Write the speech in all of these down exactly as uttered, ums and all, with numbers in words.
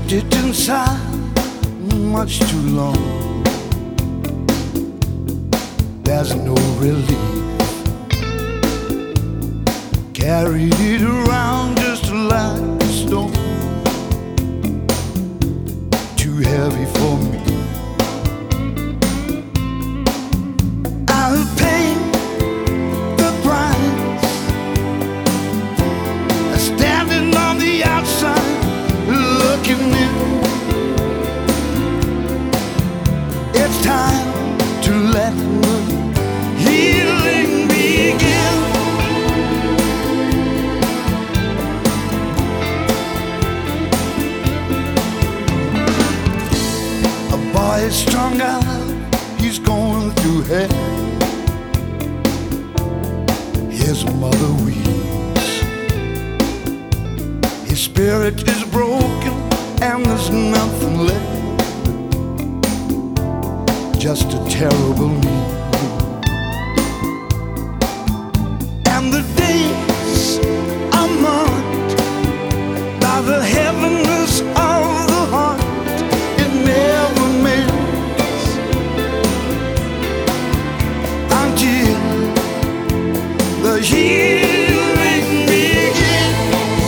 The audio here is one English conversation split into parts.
kept it inside much too long. There's no relief. Carried it around just like a stone. Too heavy for me. I'll pay the price. Standing on the outside, looking in. It's time to let the healing begin. A boy is strung out, he's going through hell. His mother weeps. His spirit is broken and there's nothing left. Just a terrible need. And the days are marked by the heaviness of the heart. It never mends until the healing begins.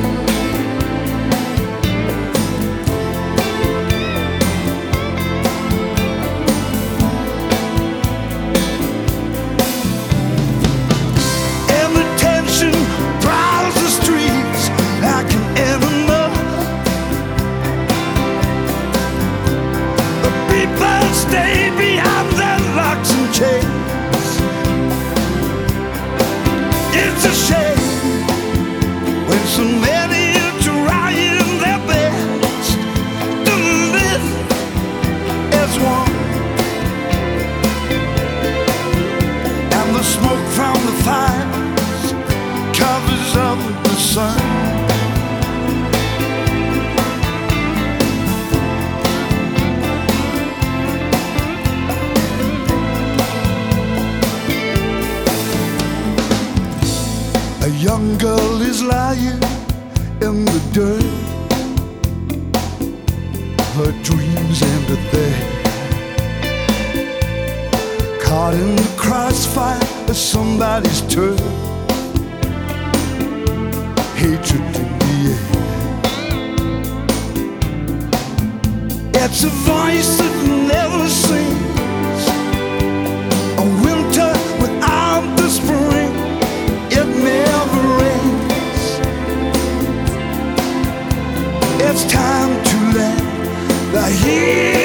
Every tension prowls the streets like an enema. The people stay behind their locks and chains. It's a shame when so many are trying their best to live as one. And the smoke from the fires covers up the sun. A young girl is lying in the dirt. Her dreams ended there. Caught in the crossfire of somebody's turn. Hatred in the air. It's a voice that never sings. A winter without the spring. It never ends. It's time to let the heat